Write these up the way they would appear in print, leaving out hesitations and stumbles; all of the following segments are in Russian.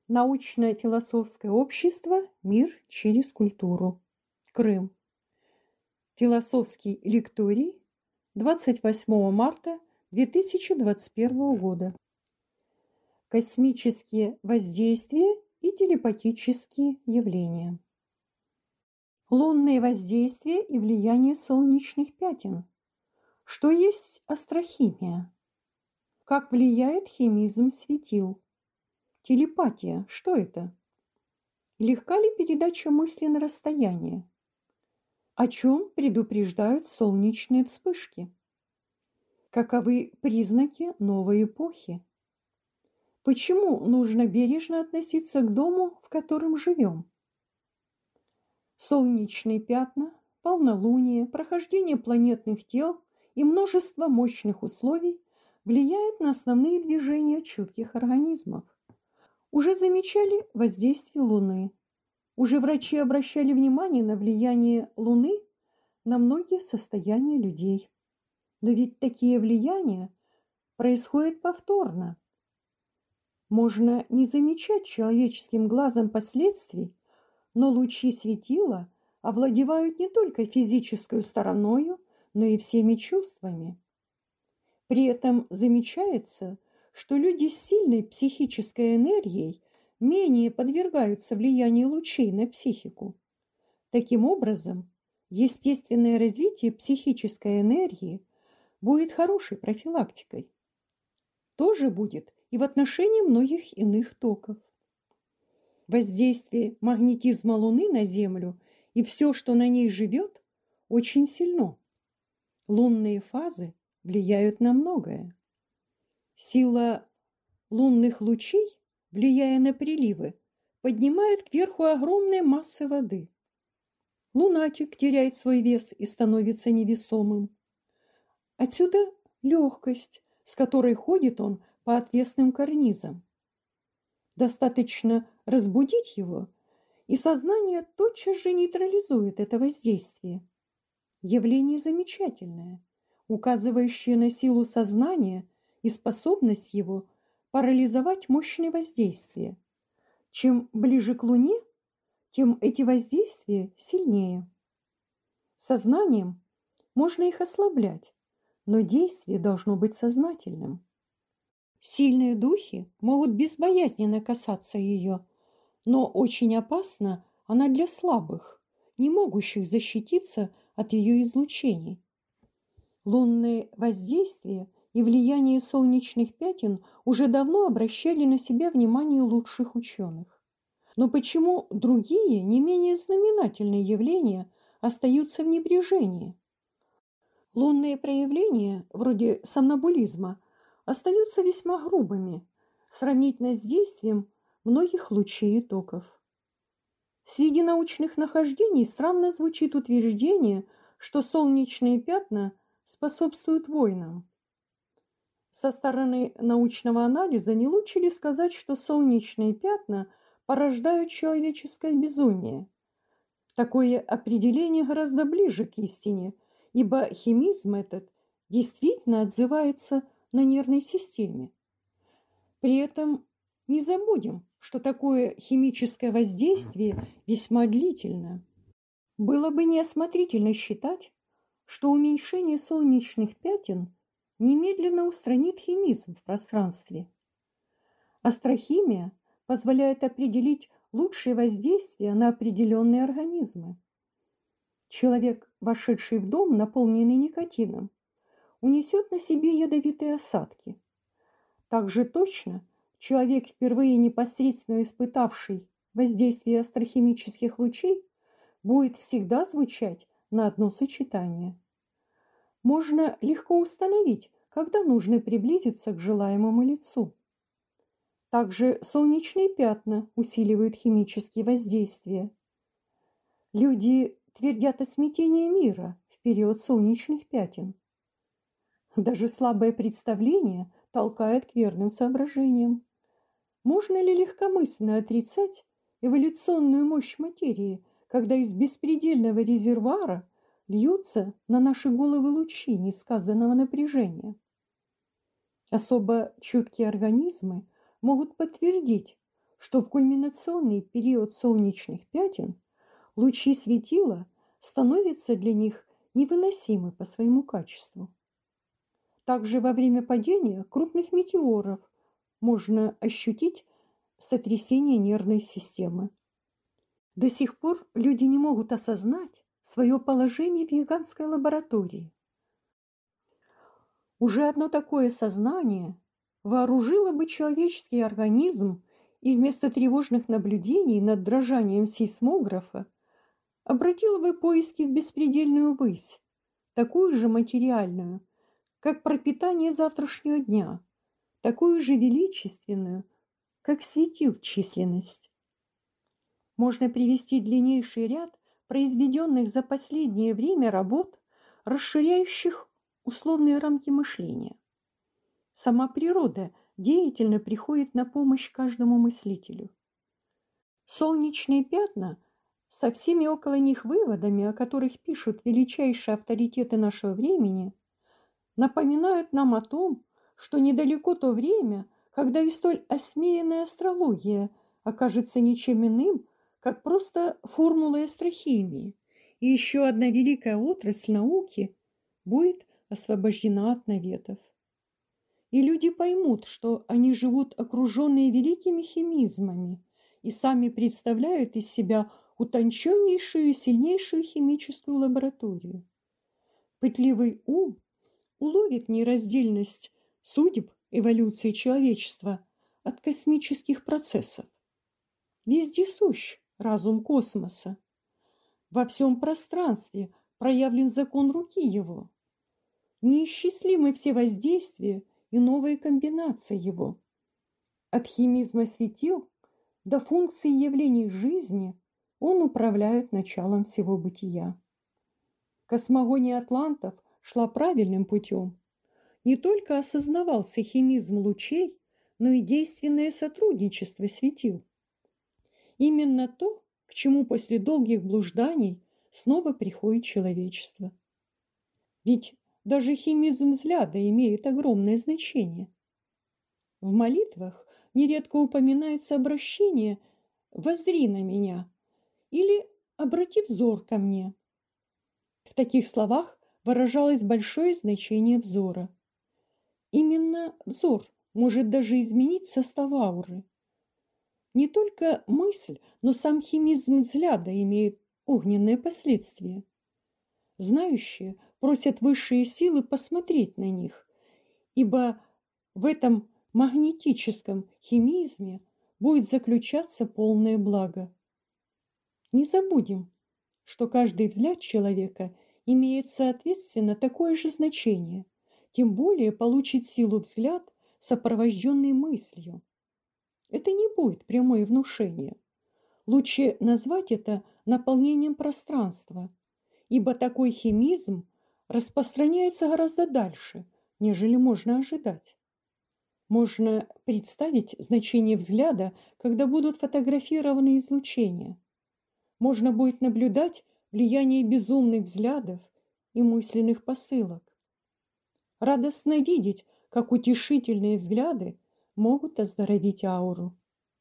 Научно-философское общество «Мир через культуру». Крым. Философский лекторий 28 марта 2021 года. Космические воздействия и телепатические явления. Лунные воздействия и влияние солнечных пятен. Что есть астрохимия? Как влияет химизм светил? Телепатия. Что это? Легка ли передача мысли на расстояние? О чем предупреждают солнечные вспышки? Каковы признаки новой эпохи? Почему нужно бережно относиться к дому, в котором живем? Солнечные пятна, полнолуние, прохождение планетных тел и множество мощных условий влияют на основные движения чутких организмов. Уже замечали воздействие Луны. Уже врачи обращали внимание на влияние Луны на многие состояния людей. Но ведь такие влияния происходят повторно. Можно не замечать человеческим глазом последствий, но лучи светила овладевают не только физической стороною, но и всеми чувствами. При этом замечается, что люди с сильной психической энергией менее подвергаются влиянию лучей на психику. Таким образом, естественное развитие психической энергии будет хорошей профилактикой. Тоже будет и в отношении многих иных токов. Воздействие магнетизма Луны на Землю и все, что на ней живет, очень сильно. Лунные фазы влияют на многое. Сила лунных лучей, влияя на приливы, поднимает кверху огромные массы воды. Лунатик теряет свой вес и становится невесомым. Отсюда легкость, с которой ходит он по отвесным карнизам. Достаточно разбудить его, и сознание тотчас же нейтрализует это воздействие. Явление замечательное, указывающее на силу сознания и способность его парализовать мощные воздействия. Чем ближе к Луне, тем эти воздействия сильнее. Сознанием можно их ослаблять, но действие должно быть сознательным. Сильные духи могут безбоязненно касаться ее, но очень опасна она для слабых, не могущих защититься от ее излучений. Лунные воздействия и влияние солнечных пятен уже давно обращали на себя внимание лучших ученых. Но почему другие, не менее знаменательные явления остаются в небрежении? Лунные проявления, вроде сомнамбулизма, остаются весьма грубыми, сравнительно с действием многих лучей и токов. Среди научных нахождений странно звучит утверждение, что солнечные пятна способствуют войнам. Со стороны научного анализа не лучше ли сказать, что солнечные пятна порождают человеческое безумие? Такое определение гораздо ближе к истине, ибо химизм этот действительно отзывается на нервной системе. При этом не забудем, что такое химическое воздействие весьма длительно. Было бы неосмотрительно считать, что уменьшение солнечных пятен немедленно устранит химизм в пространстве. Астрохимия позволяет определить лучшие воздействия на определенные организмы. Человек, вошедший в дом, наполненный никотином, унесет на себе ядовитые осадки. Так же точно человек, впервые непосредственно испытавший воздействие астрохимических лучей, будет всегда звучать на одно сочетание. Можно легко установить, когда нужно приблизиться к желаемому лицу. Также солнечные пятна усиливают химические воздействия. Люди твердят о смятении мира в период солнечных пятен. Даже слабое представление толкает к верным соображениям. Можно ли легкомысленно отрицать эволюционную мощь материи, когда из беспредельного резервуара льются на наши головы лучи несказанного напряжения? Особо чуткие организмы могут подтвердить, что в кульминационный период солнечных пятен лучи светила становятся для них невыносимы по своему качеству. Также во время падения крупных метеоров можно ощутить сотрясение нервной системы. До сих пор люди не могут осознать свое положение в гигантской лаборатории. Уже одно такое сознание вооружило бы человеческий организм и вместо тревожных наблюдений над дрожанием сейсмографа обратило бы поиски в беспредельную высь, такую же материальную, как пропитание завтрашнего дня, такую же величественную, как светил численность. Можно привести длиннейший ряд произведенных за последнее время работ, расширяющих условные рамки мышления. Сама природа деятельно приходит на помощь каждому мыслителю. Солнечные пятна со всеми около них выводами, о которых пишут величайшие авторитеты нашего времени, напоминают нам о том, что недалеко то время, когда и столь осмеянная астрология окажется ничем иным, как просто формулой астрохимии, и еще одна великая отрасль науки будет освобождена от наветов. И люди поймут, что они живут окруженные великими химизмами и сами представляют из себя утонченнейшую и сильнейшую химическую лабораторию. Пытливый ум уловит нераздельность судеб эволюции человечества от космических процессов. Вездесущ разум космоса. Во всем пространстве проявлен закон руки его. Неисчислимы все воздействия и новые комбинации его. От химизма светил до функции явлений жизни он управляет началом всего бытия. Космогония атлантов шла правильным путем. Не только осознавался химизм лучей, но и действенное сотрудничество светил. Именно то, к чему после долгих блужданий снова приходит человечество. Ведь даже химизм взгляда имеет огромное значение. В молитвах нередко упоминается обращение «воззри на меня» или «обрати взор ко мне». В таких словах выражалось большое значение взора. Именно взор может даже изменить состав ауры. Не только мысль, но сам химизм взгляда имеет огненные последствия. Знающие просят высшие силы посмотреть на них, ибо в этом магнетическом химизме будет заключаться полное благо. Не забудем, что каждый взгляд человека имеет соответственно такое же значение, тем более получит силу взгляд, сопровожденный мыслью. Это не будет прямое внушение. Лучше назвать это наполнением пространства, ибо такой химизм распространяется гораздо дальше, нежели можно ожидать. Можно представить значение взгляда, когда будут фотографированы излучения. Можно будет наблюдать влияние безумных взглядов и мысленных посылок. Радостно видеть, как утешительные взгляды могут оздоровить ауру.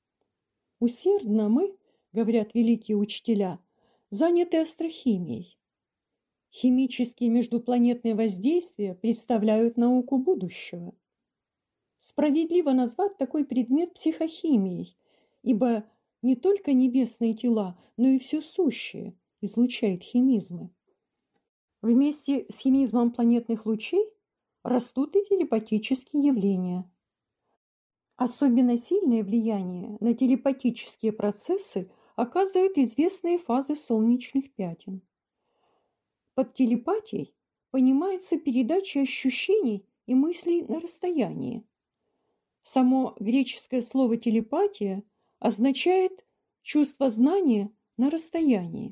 Усердно мы, говорят великие учителя, заняты астрохимией. Химические междупланетные воздействия представляют науку будущего. Справедливо назвать такой предмет психохимией, ибо не только небесные тела, но и все сущее излучает химизмы. Вместе с химизмом планетных лучей растут и телепатические явления. Особенно сильное влияние на телепатические процессы оказывают известные фазы солнечных пятен. Под телепатией понимается передача ощущений и мыслей на расстоянии. Само греческое слово «телепатия» означает чувство знания на расстоянии.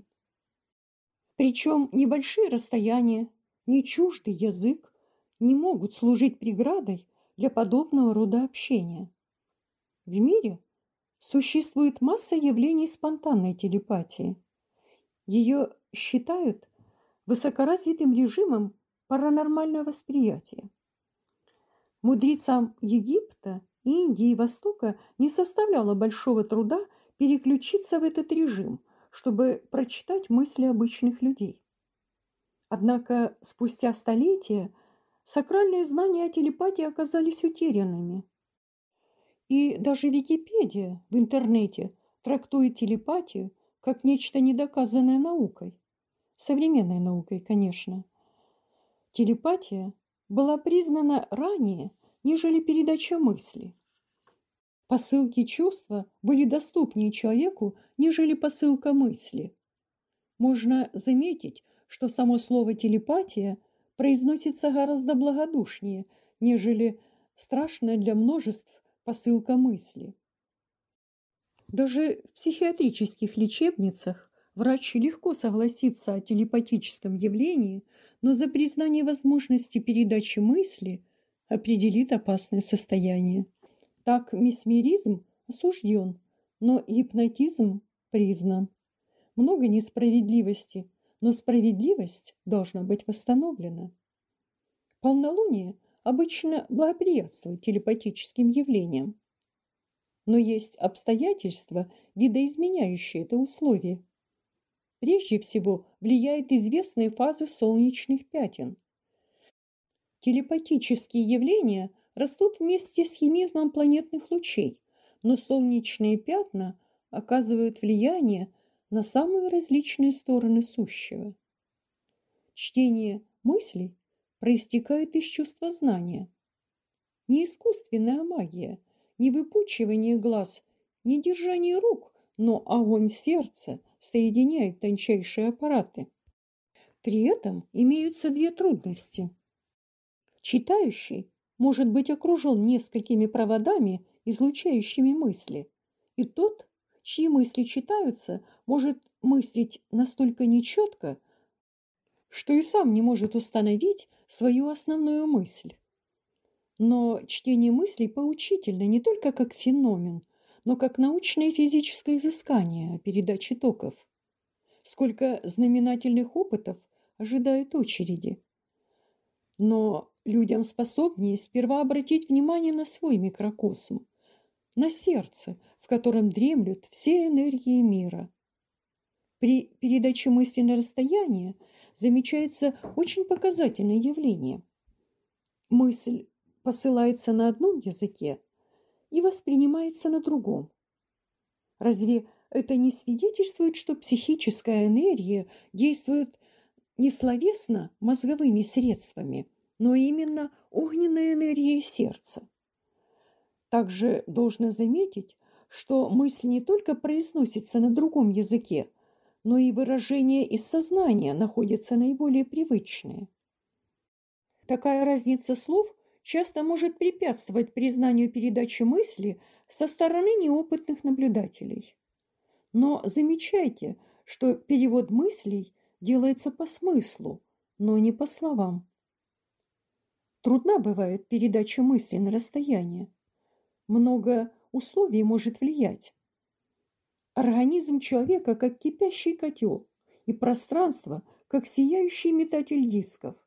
Причем небольшие расстояния, ни чуждый язык не могут служить преградой для подобного рода общения. В мире существует масса явлений спонтанной телепатии. Ее считают высокоразвитым режимом паранормального восприятия. Мудрецам Египта Индии и Востока не составляло большого труда переключиться в этот режим, чтобы прочитать мысли обычных людей. Однако спустя столетия сакральные знания о телепатии оказались утерянными. И даже Википедия в интернете трактует телепатию как нечто недоказанное наукой. Современной наукой, конечно. Телепатия была признана ранее, нежели передача мысли. Посылки чувства были доступнее человеку, нежели посылка мысли. Можно заметить, что само слово «телепатия» произносится гораздо благодушнее, нежели страшная для множеств посылка мысли. Даже в психиатрических лечебницах врач легко согласится о телепатическом явлении, но за признание возможности передачи мысли определит опасное состояние. Так месмеризм осужден, но гипнотизм признан. Много несправедливости, но справедливость должна быть восстановлена. Полнолуние обычно благоприятствует телепатическим явлениям. Но есть обстоятельства, видоизменяющие это условие. Прежде всего влияют известные фазы солнечных пятен. Телепатические явления растут вместе с химизмом планетных лучей, но солнечные пятна оказывают влияние на самые различные стороны сущего. Чтение мыслей проистекает из чувства знания. Не искусственная магия, не выпучивание глаз, не держание рук, но огонь сердца соединяет тончайшие аппараты. При этом имеются две трудности. Читающий может быть окружен несколькими проводами, излучающими мысли, и тот, чьи мысли читаются, может мыслить настолько нечетко, что и сам не может установить свою основную мысль. Но чтение мыслей поучительно не только как феномен, но как научное и физическое изыскание о передаче токов. Сколько знаменательных опытов ожидают очереди. Но людям способнее сперва обратить внимание на свой микрокосм, на сердце, в котором дремлют все энергии мира. При передаче мысли на расстояние замечается очень показательное явление. Мысль посылается на одном языке и воспринимается на другом. Разве это не свидетельствует, что психическая энергия действует не словесно мозговыми средствами, но именно огненной энергией сердца? Также должно заметить, что мысль не только произносится на другом языке, но и выражения из сознания находятся наиболее привычные. Такая разница слов часто может препятствовать признанию передачи мысли со стороны неопытных наблюдателей. Но замечайте, что перевод мыслей делается по смыслу, но не по словам. Трудна бывает передача мысли на расстояние. Много условий может влиять. Организм человека как кипящий котел, и пространство как сияющий метатель дисков.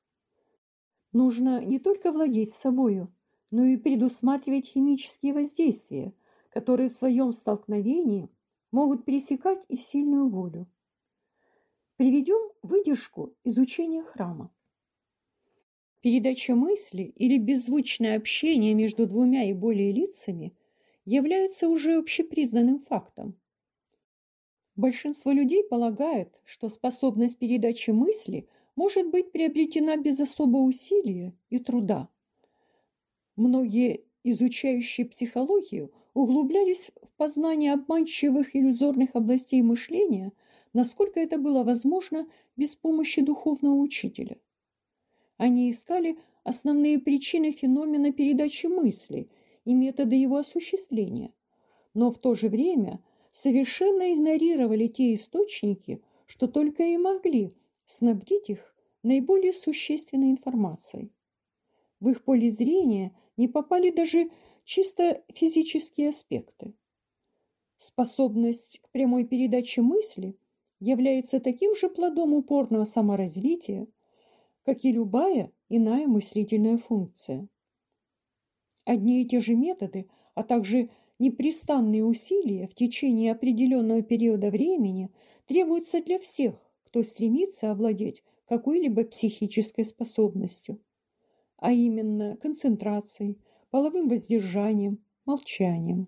Нужно не только владеть собою, но и предусматривать химические воздействия, которые в своем столкновении могут пересекать и сильную волю. Приведем выдержку из учения храма. Передача мысли или беззвучное общение между двумя и более лицами являются уже общепризнанным фактом. Большинство людей полагает, что способность передачи мысли может быть приобретена без особого усилия и труда. Многие, изучающие психологию, углублялись в познание обманчивых иллюзорных областей мышления, насколько это было возможно без помощи духовного учителя. Они искали основные причины феномена передачи мысли и методы его осуществления, но в то же время совершенно игнорировали те источники, что только и могли снабдить их наиболее существенной информацией. В их поле зрения не попали даже чисто физические аспекты. Способность к прямой передаче мысли является таким же плодом упорного саморазвития, как и любая иная мыслительная функция. Одни и те же методы а также непрестанные усилия в течение определенного периода времени требуются для всех, кто стремится овладеть какой-либо психической способностью, а именно концентрацией, половым воздержанием, молчанием.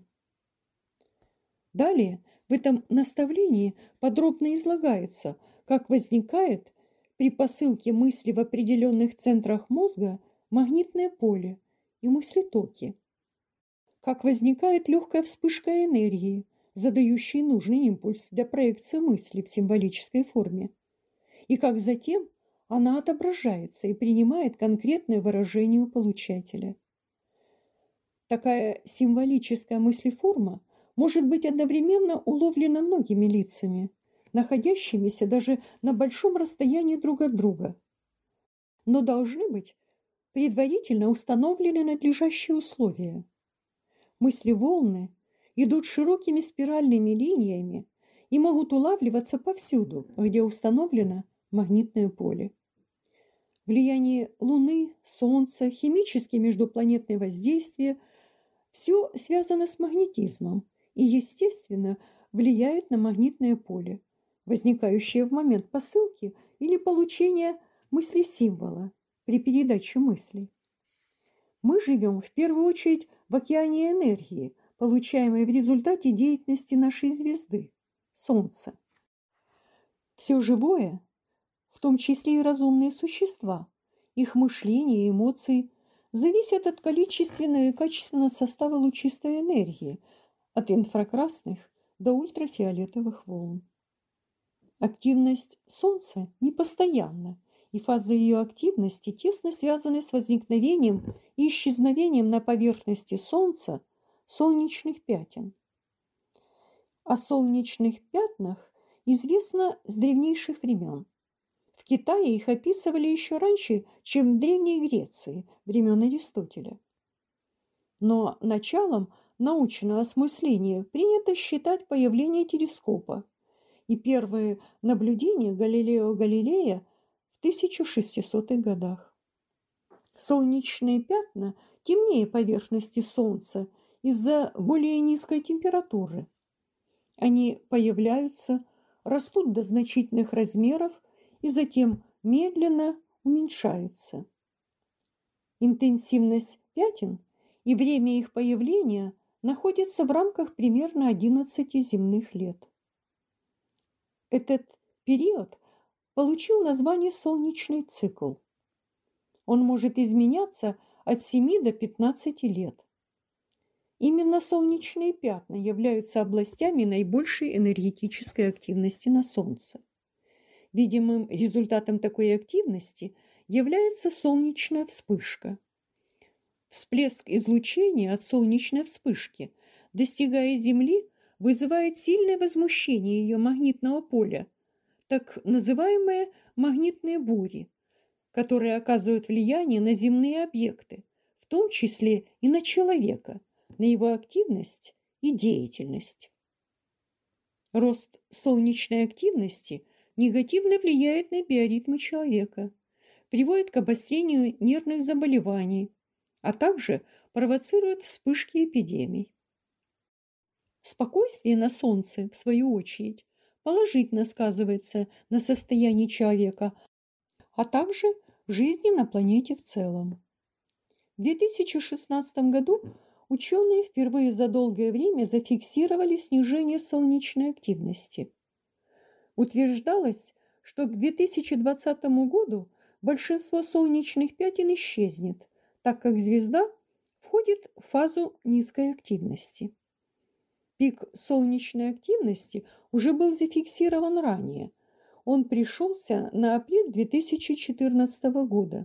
Далее в этом наставлении подробно излагается, как возникает при посылке мысли в определенных центрах мозга магнитное поле и мыслетоки, как возникает легкая вспышка энергии, задающая нужный импульс для проекции мысли в символической форме, и как затем она отображается и принимает конкретное выражение у получателя. Такая символическая мыслеформа может быть одновременно уловлена многими лицами, находящимися даже на большом расстоянии друг от друга, но должны быть предварительно установлены надлежащие условия. Мысли-волны идут широкими спиральными линиями и могут улавливаться повсюду, где установлено магнитное поле. Влияние Луны, Солнца, химические междупланетные воздействия – все связано с магнетизмом и, естественно, влияет на магнитное поле, возникающее в момент посылки или получения мысли-символа при передаче мыслей. Мы живем в первую очередь в океане энергии, получаемой в результате деятельности нашей звезды – Солнца. Все живое, в том числе и разумные существа, их мышление и эмоции зависят от количественного и качественного состава лучистой энергии, от инфракрасных до ультрафиолетовых волн. Активность Солнца непостоянна, и фазы ее активности тесно связаны с возникновением и исчезновением на поверхности Солнца солнечных пятен. О солнечных пятнах известно с древнейших времен. В Китае их описывали еще раньше, чем в Древней Греции, времен Аристотеля. Но началом научного осмысления принято считать появление телескопа и первые наблюдения Галилео Галилея в 1600-х годах. Солнечные пятна темнее поверхности Солнца из-за более низкой температуры. Они появляются, растут до значительных размеров и затем медленно уменьшаются. Интенсивность пятен и время их появления находятся в рамках примерно 11 земных лет. Этот период получил название солнечный цикл. Он может изменяться от 7 до 15 лет. Именно солнечные пятна являются областями наибольшей энергетической активности на Солнце. Видимым результатом такой активности является солнечная вспышка. Всплеск излучения от солнечной вспышки, достигая Земли, вызывает сильное возмущение ее магнитного поля, так называемые магнитные бури, которые оказывают влияние на земные объекты, в том числе и на человека, на его активность и деятельность. Рост солнечной активности негативно влияет на биоритмы человека, приводит к обострению нервных заболеваний, а также провоцирует вспышки эпидемий. Спокойствие на Солнце, в свою очередь, положительно сказывается на состоянии человека, а также жизни на планете в целом. В 2016 году ученые впервые за долгое время зафиксировали снижение солнечной активности. Утверждалось, что к 2020 году большинство солнечных пятен исчезнет, так как звезда входит в фазу низкой активности. Пик солнечной активности уже был зафиксирован ранее. Он пришелся на апрель 2014 года.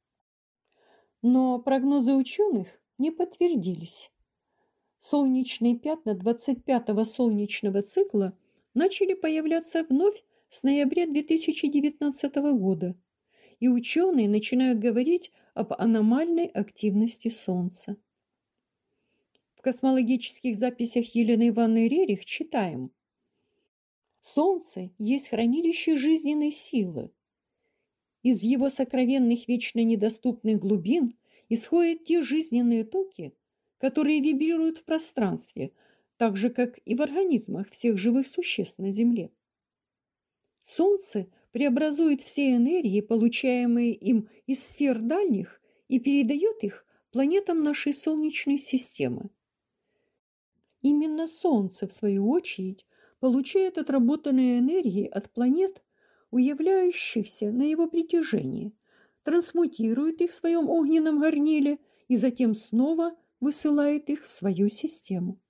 Но прогнозы ученых не подтвердились. Солнечные пятна 25-го солнечного цикла начали появляться вновь с ноября 2019 года, и ученые начинают говорить об аномальной активности Солнца. В космологических записях Елены Ивановны Рерих читаем: «Солнце есть хранилище жизненной силы. Из его сокровенных вечно недоступных глубин исходят те жизненные токи, которые вибрируют в пространстве, так же, как и в организмах всех живых существ на Земле. Солнце преобразует все энергии, получаемые им из сфер дальних, и передает их планетам нашей Солнечной системы. Именно Солнце, в свою очередь, получает отработанные энергии от планет, уявляющихся на его притяжении, трансмутирует их в своем огненном горниле и затем снова высылает их в свою систему.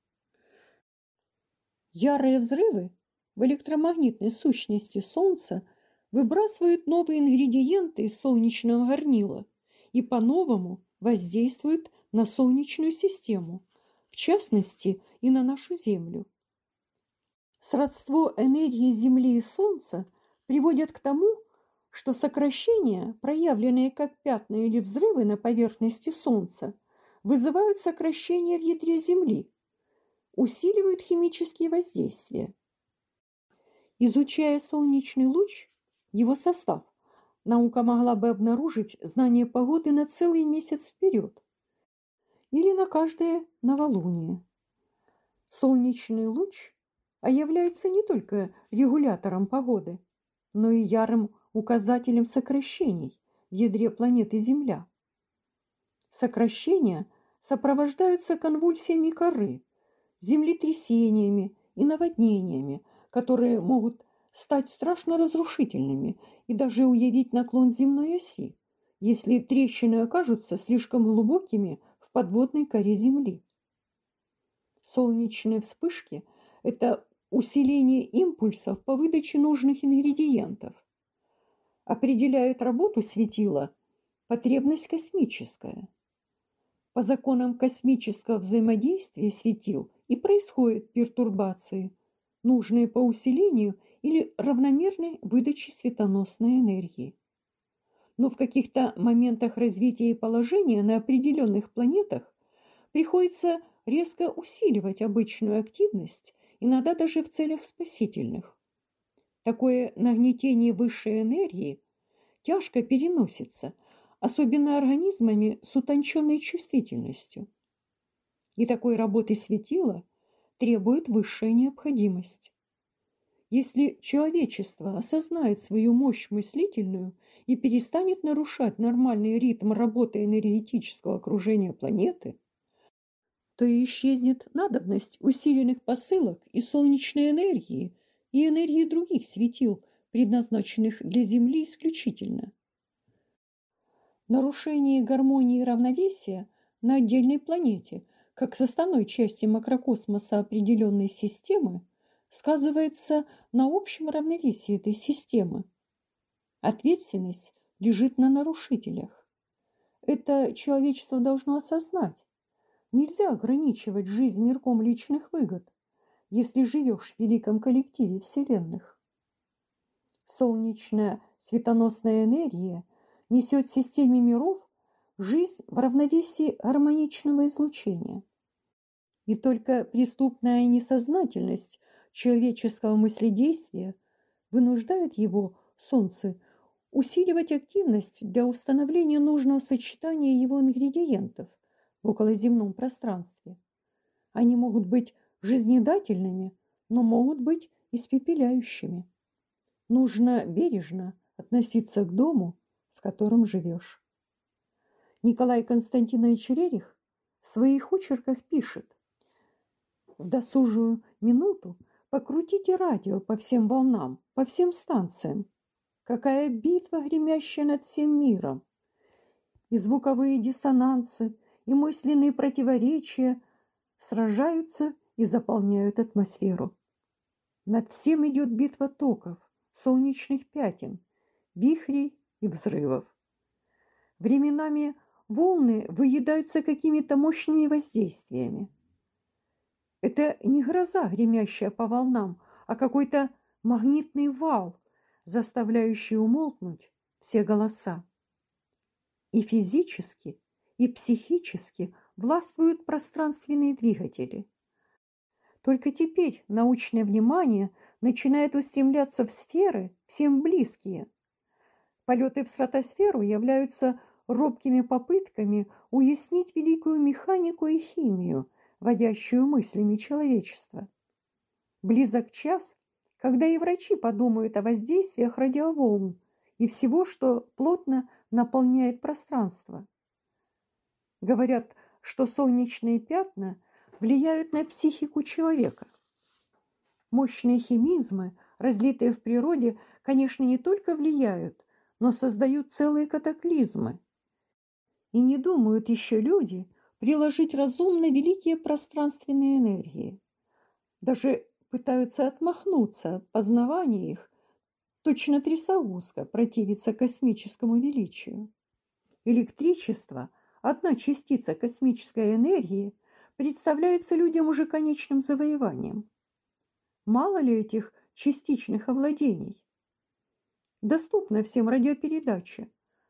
Ярые взрывы в электромагнитной сущности Солнца выбрасывают новые ингредиенты из солнечного горнила и по-новому воздействуют на Солнечную систему, в частности и на нашу Землю. Сродство энергии Земли и Солнца приводит к тому, что сокращения, проявленные как пятна или взрывы на поверхности Солнца, вызывают сокращения в ядре Земли, усиливают химические воздействия. Изучая солнечный луч, его состав, наука могла бы обнаружить знание погоды на целый месяц вперед или на каждое новолуние. Солнечный луч является не только регулятором погоды, но и ярым указателем сокращений в ядре планеты Земля. Сокращения сопровождаются конвульсиями коры, землетрясениями и наводнениями, которые могут стать страшно разрушительными и даже уявить наклон земной оси, если трещины окажутся слишком глубокими в подводной коре Земли. Солнечные вспышки – это усиление импульсов по выдаче нужных ингредиентов. Определяет работу светила потребность космическая. По законам космического взаимодействия светил и происходят пертурбации, нужные по усилению или равномерной выдаче светоносной энергии. Но в каких-то моментах развития и положения на определенных планетах приходится резко усиливать обычную активность, иногда даже в целях спасительных. Такое нагнетение высшей энергии тяжко переносится, особенно организмами с утонченной чувствительностью. И такой работы светила требует высшая необходимость. Если человечество осознает свою мощь мыслительную и перестанет нарушать нормальный ритм работы энергетического окружения планеты, то и исчезнет надобность усиленных посылок и солнечной энергии, и энергии других светил, предназначенных для Земли исключительно. Нарушение гармонии и равновесия на отдельной планете, как составной части макрокосмоса определенной системы, сказывается на общем равновесии этой системы. Ответственность лежит на нарушителях. Это человечество должно осознать. Нельзя ограничивать жизнь мирком личных выгод, если живешь в великом коллективе вселенных. Солнечная светоносная энергия несет в системе миров жизнь в равновесии гармоничного излучения. И только преступная несознательность человеческого мыследействия вынуждает его, Солнце, усиливать активность для установления нужного сочетания его ингредиентов в околоземном пространстве. Они могут быть жизнедательными, но могут быть испепеляющими. Нужно бережно относиться к дому, в котором живешь. Николай Константинович Рерих в своих очерках пишет: в досужую минуту покрутите радио по всем волнам, по всем станциям. Какая битва, гремящая над всем миром! И звуковые диссонансы, и мысленные противоречия сражаются и заполняют атмосферу. Над всем идет битва токов, солнечных пятен, вихрей и взрывов. Временами волны выедаются какими-то мощными воздействиями. Это не гроза, гремящая по волнам, а какой-то магнитный вал, заставляющий умолкнуть все голоса. И физически, и психически властвуют пространственные двигатели. Только теперь научное внимание начинает устремляться в сферы, всем близкие. Полеты в стратосферу являются робкими попытками уяснить великую механику и химию, водящую мыслями человечества. Близок час, когда и врачи подумают о воздействиях радиоволн и всего, что плотно наполняет пространство. Говорят, что солнечные пятна влияют на психику человека. Мощные химизмы, разлитые в природе, конечно, не только влияют, но создают целые катаклизмы. И не думают еще люди приложить разумно великие пространственные энергии. Даже пытаются отмахнуться от познавания их, точно трясогузка противится космическому величию. Электричество, одна частица космической энергии, представляется людям уже конечным завоеванием. Мало ли этих частичных овладений? Доступна всем радиопередача,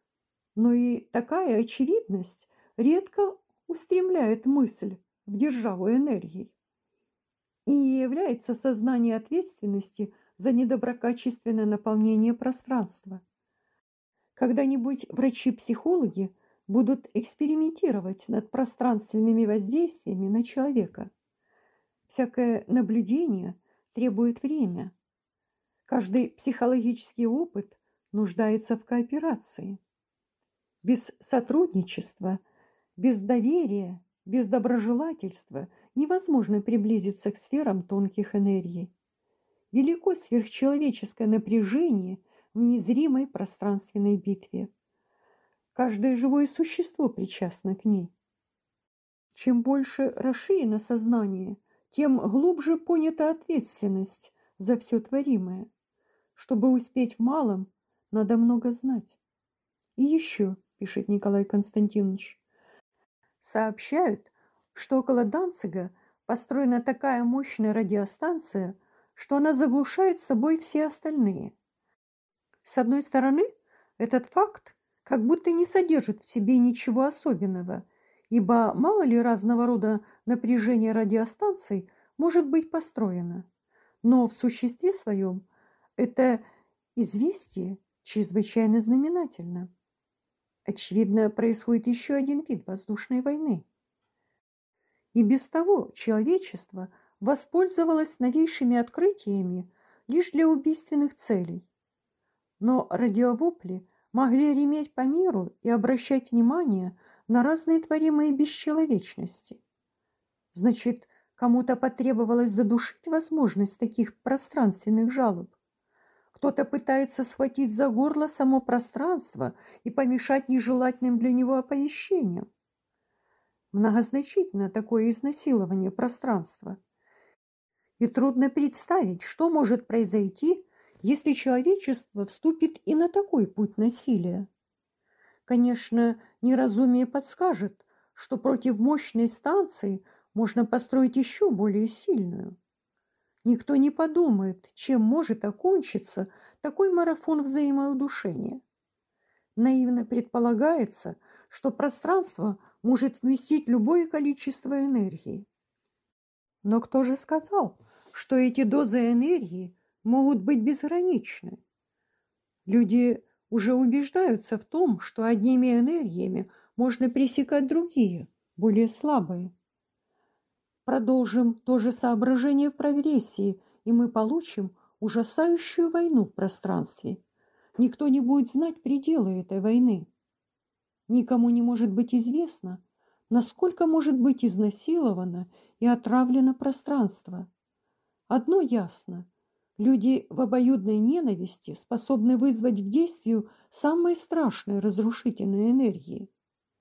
но и такая очевидность редко устремляет мысль в державу энергии. И не является сознание ответственности за недоброкачественное наполнение пространства. Когда-нибудь врачи-психологи будут экспериментировать над пространственными воздействиями на человека. Всякое наблюдение требует время. Каждый психологический опыт нуждается в кооперации. Без сотрудничества, без доверия, без доброжелательства невозможно приблизиться к сферам тонких энергий. Велико сверхчеловеческое напряжение в незримой пространственной битве. Каждое живое существо причастно к ней. Чем больше расширено сознание, тем глубже понята ответственность за все творимое. Чтобы успеть в малом, надо много знать. И еще, пишет Николай Константинович, сообщают, что около Данцига построена такая мощная радиостанция, что она заглушает собой все остальные. С одной стороны, этот факт как будто не содержит в себе ничего особенного, ибо мало ли разного рода напряжение радиостанций может быть построено. Но в существе своем это известие чрезвычайно знаменательно. Очевидно, происходит еще один вид воздушной войны. И без того человечество воспользовалось новейшими открытиями лишь для убийственных целей. Но радиовопли могли реметь по миру и обращать внимание на разные творимые бесчеловечности. Значит, кому-то потребовалось задушить возможность таких пространственных жалоб. Кто-то пытается схватить за горло само пространство и помешать нежелательным для него оповещениям. Многозначительно такое изнасилование пространства. И трудно представить, что может произойти, если человечество вступит и на такой путь насилия. Конечно, неразумие подскажет, что против мощной станции можно построить еще более сильную. Никто не подумает, чем может окончиться такой марафон взаимоудушения. Наивно предполагается, что пространство может вместить любое количество энергии. Но кто же сказал, что эти дозы энергии могут быть безграничны? Люди уже убеждаются в том, что одними энергиями можно пресекать другие, более слабые. Продолжим то же соображение в прогрессии, и мы получим ужасающую войну в пространстве. Никто не будет знать пределы этой войны. Никому не может быть известно, насколько может быть изнасиловано и отравлено пространство. Одно ясно. Люди в обоюдной ненависти способны вызвать к действию самые страшные разрушительные энергии.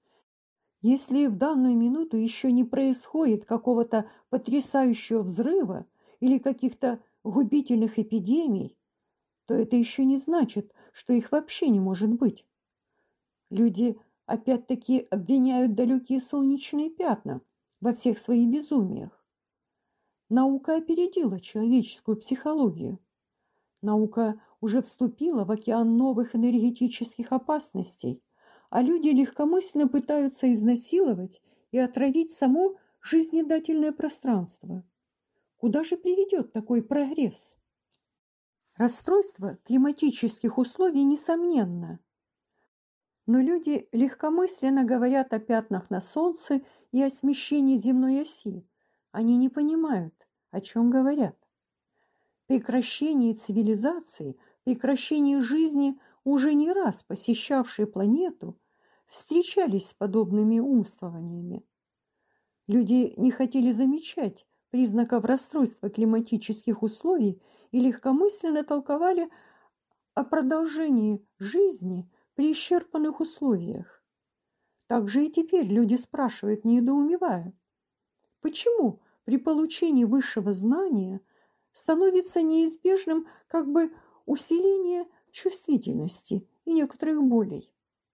Если в данную минуту еще не происходит какого-то потрясающего взрыва или каких-то губительных эпидемий, то это еще не значит, что их вообще не может быть. Люди опять-таки обвиняют далекие солнечные пятна во всех своих безумиях. Наука опередила человеческую психологию. Наука уже вступила в океан новых энергетических опасностей, а люди легкомысленно пытаются изнасиловать и отравить само жизнедательное пространство. Куда же приведет такой прогресс? Расстройство климатических условий несомненно. Но люди легкомысленно говорят о пятнах на солнце и о смещении земной оси. Они не понимают, о чем говорят. Прекращение цивилизации, прекращение жизни, уже не раз посещавшие планету, встречались с подобными умствованиями. Люди не хотели замечать признаков расстройства климатических условий и легкомысленно толковали о продолжении жизни при исчерпанных условиях. Так же и теперь люди спрашивают, недоумевая, почему при получении высшего знания становится неизбежным как бы усиление чувствительности и некоторых болей.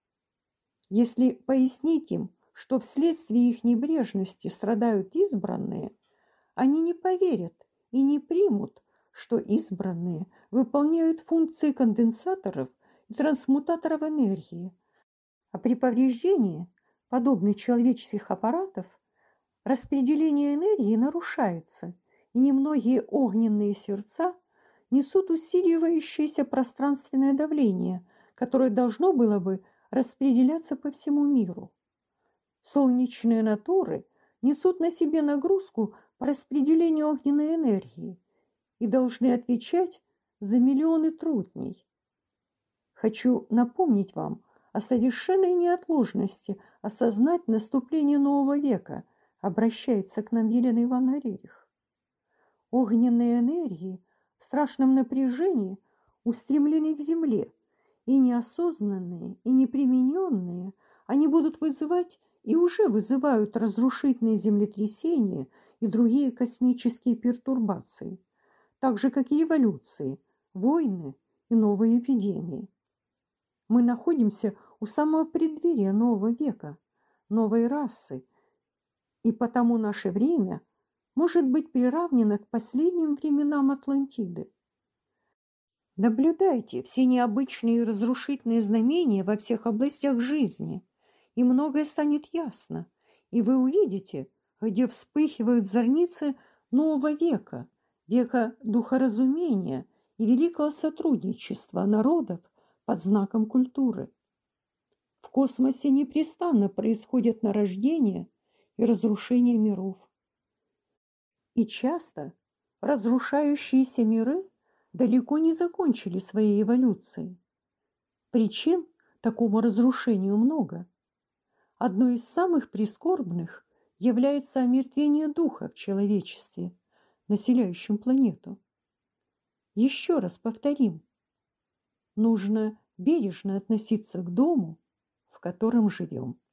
Если пояснить им, что вследствие их небрежности страдают избранные, они не поверят и не примут, что избранные выполняют функции конденсаторов и трансмутаторов энергии, а при повреждении подобных человеческих аппаратов распределение энергии нарушается, и немногие огненные сердца несут усиливающееся пространственное давление, которое должно было бы распределяться по всему миру. Солнечные натуры несут на себе нагрузку по распределению огненной энергии и должны отвечать за миллионы трутней. Хочу напомнить вам о совершенной неотложности осознать наступление нового века, обращается к нам Елена Ивановна Рерих. Огненные энергии в страшном напряжении устремлены к земле, и неосознанные, и непримененные, они будут вызывать и уже вызывают разрушительные землетрясения и другие космические пертурбации, так же, как и революции, войны и новые эпидемии. Мы находимся у самого преддверия нового века, новой расы, и потому наше время может быть приравнено к последним временам Атлантиды. Наблюдайте все необычные и разрушительные знамения во всех областях жизни, и многое станет ясно, и вы увидите, где вспыхивают зорницы нового века, века духоразумения и великого сотрудничества народов под знаком культуры. В космосе непрестанно происходят нарождение и разрушение миров. И часто разрушающиеся миры далеко не закончили своей эволюции. Причин такому разрушению много. Одной из самых прискорбных является омертвение духа в человечестве, населяющем планету. Еще раз повторим, нужно бережно относиться к дому, в котором живем.